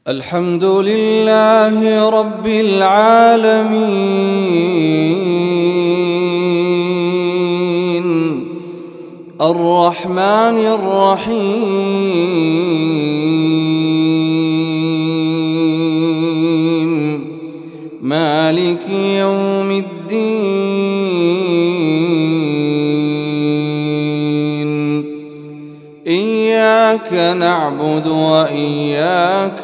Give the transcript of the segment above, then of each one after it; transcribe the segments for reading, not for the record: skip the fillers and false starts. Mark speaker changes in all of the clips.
Speaker 1: الحمد لله رب العالمين الرحمن الرحيم مالك يوم الدين إياك نعبد وإياك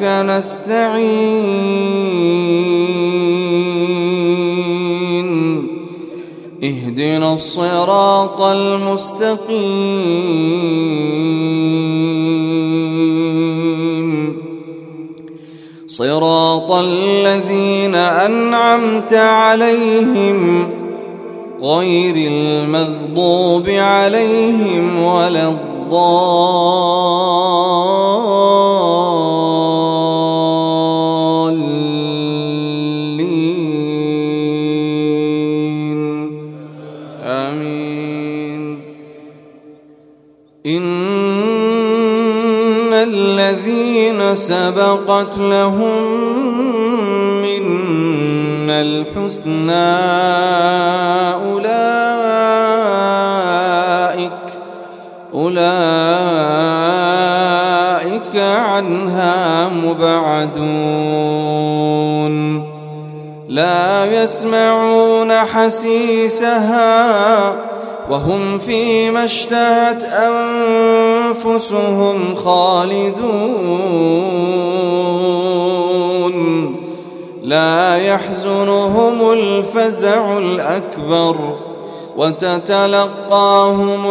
Speaker 1: نستعين اهدنا الصراط المستقيم صراط الذين أنعمت عليهم غير المغضوب عليهم ولا الضالين آمين. إن الذين سبقت لهم منا الحسنى أولئك عنها مبعدون لا يسمعون حسيسها وهم فيما اشتهت أنفسهم خالدون لا يحزنهم الفزع الأكبر وتتلقاهم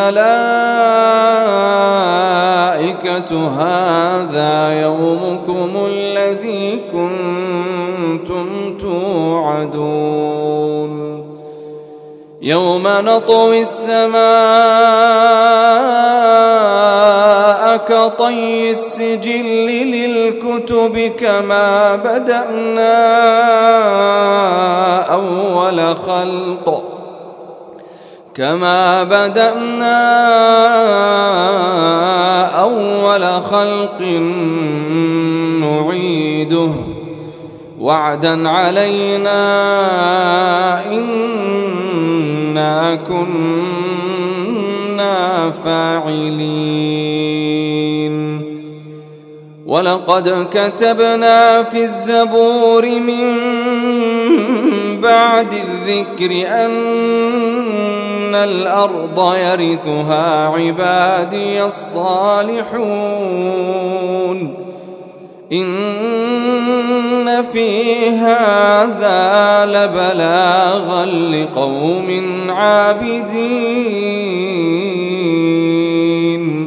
Speaker 1: الملائكة هذا يومكم الذي كنتم توعدون يوم نطوي السماء كطي السجل للكتب كما بدأنا أول خلق نعيده وعدا علينا إنا كنا فاعلين. ولقد كتبنا في الزبور من بعد الذكر أن الأرض يرثها عبادي الصالحون إن في هذا لبلاغا لقوم عابدين.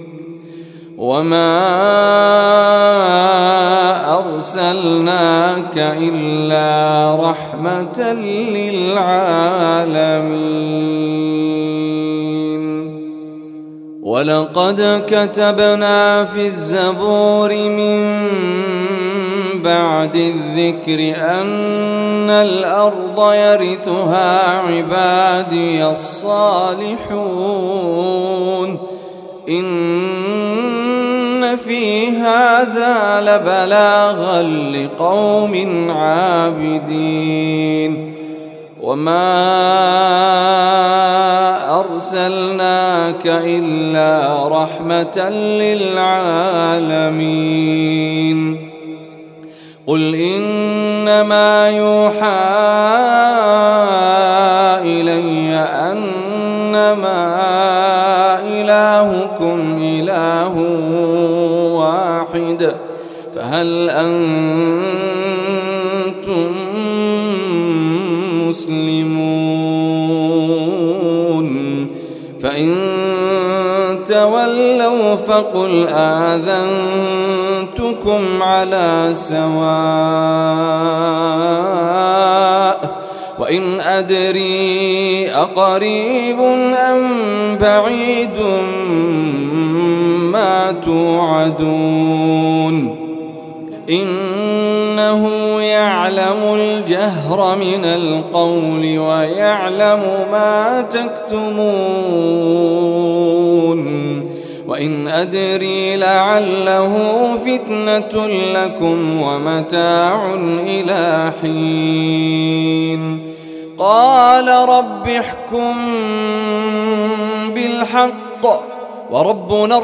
Speaker 1: وما أرسلناك إلا رحمة للعالمين. ولقد كتبنا في الزبور من بعد الذكر أن الأرض يرثها عبادي الصالحون إن في هذا لبلاغا لقوم عابدين. وما أرسلناك إلا رحمة للعالمين. قل إنما يوحى إلي أنما إلهكم إله واحد فهل أنتم مسلمون؟ فإن تولوا فقل آذنتكم على سواء وإن أدري أقريب أم بعيد ما توعدون إنه يعلم الجهر من القول ويعلم ما تكتمون وإن أدري لعله فتنة لكم ومتاع إلى حين قال رب احكم بالحق وربنا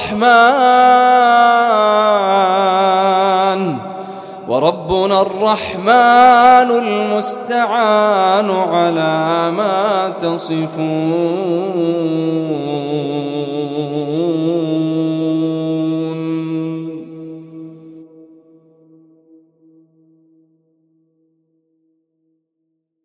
Speaker 1: الرحمن المستعان على ما تصفون.